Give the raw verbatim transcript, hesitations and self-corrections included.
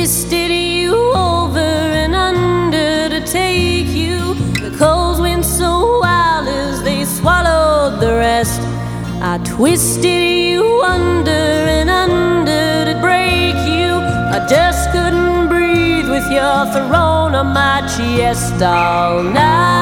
twisted you over and under to take you. The coals went so wild as they swallowed the rest. I twisted you under and under to break you. I just couldn't breathe with your throne on my chest all night.